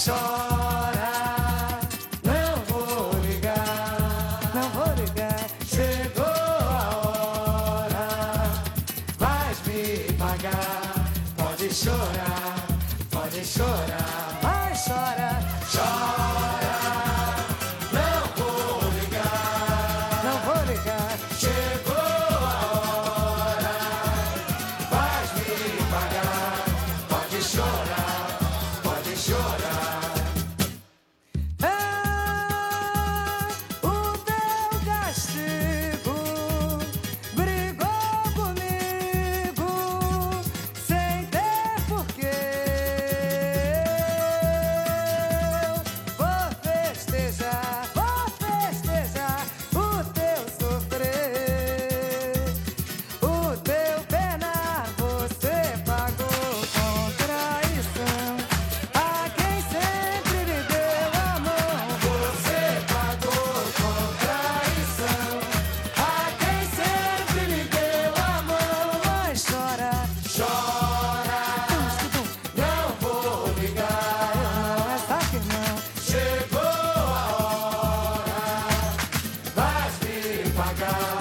chora, não vou ligar, não vou ligar. Chegou a hora, vais me pagar. Pode chorar, pode chorar, mas chora, chora, não vou ligar, não vou ligar. Chegou a hora, vais me pagar. Pode chorar, pode chorar. O teu castigo brigou comigo sem ter porquê. Vou festejar o teu sofrer. O teu pena você pagou com traição. A quem sempre lhe deu amor, você pagou com traição. A quem sempre lhe deu amor, mas chora, chora, não vou ligar, essa que não. Chegou a hora, vais me pagar.